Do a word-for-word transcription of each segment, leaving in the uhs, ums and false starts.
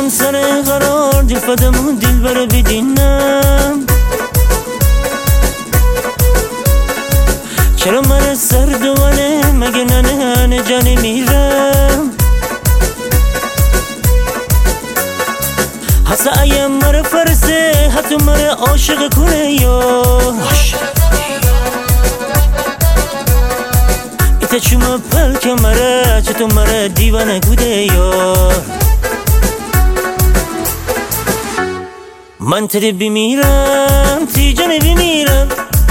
رفتم سر قرار دل فدم و دل بر بدینم. چرا من سر دوانه مگه ننه نه جانی میرم. حتی ایم مره فرسه حتی مره عاشق کنه یا ایتا چوما پلک مره چطور مره دیوانه گوده یار. من تری بمیرم تی جانه بمیرم.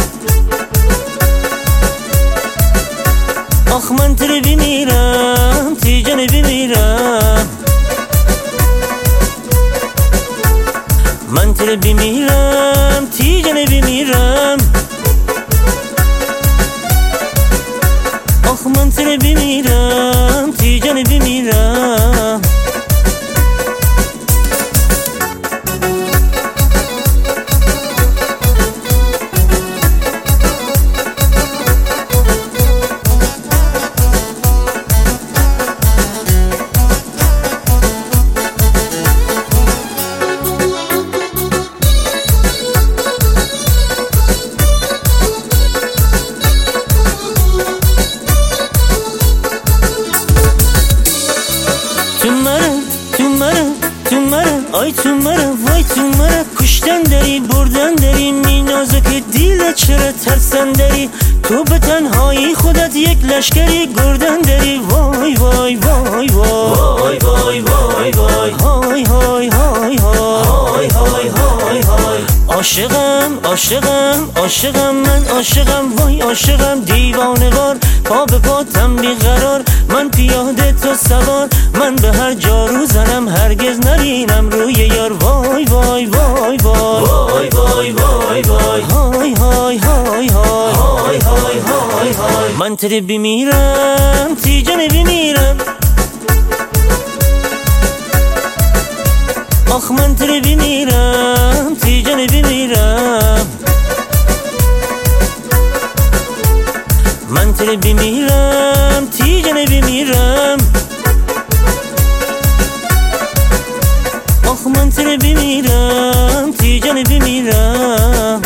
آخ من تری بمیرم تی جانه بمیرم. من تری بمیرم تی جانه بمیرم. آخ من تری بمیرم تی جانه بمیرم. آی تو مرا وای تو مرا کشتن داری بردن داری می نازک دیل چرا ترسن داری. تو به تنهایی خودت یک لشکری گردن داری. وای وای وای وای وای وای وای وای های های های های های های های. عاشقم عاشقم عاشقم من عاشقم وای عاشقم دیوانه وار پا به پاتم بیقرار. من پیاده تو سوار من به هر جا رو زنم هرگز نرینم روی یار. وای وای وای وای وای وای وای وای های های های های های های های. من تری بمیرم تی جانه بمیرم. آخ من تری بمیرم تی جانه بمیرم. من تری بمیرم تی جانه بمیرم. آخ من تری بمیرم تی جانه بمیرم.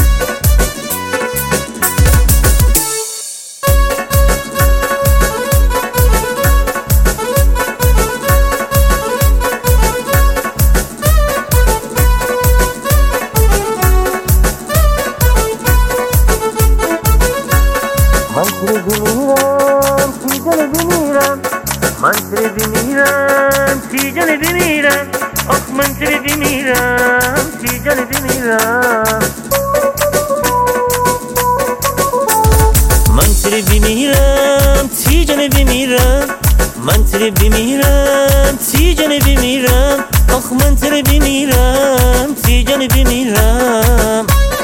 من تری بمیرم تی جانه بمیرم. من تری بمیرم تی جانه بمیرم. آخ من تری بمیرم تی جانه بمیرم. من تری بمیرم تی جانه بمیرم. من تری بمیرم تی جانه بمیرم. آخ من تری بمیرم تی جانه بمیرم.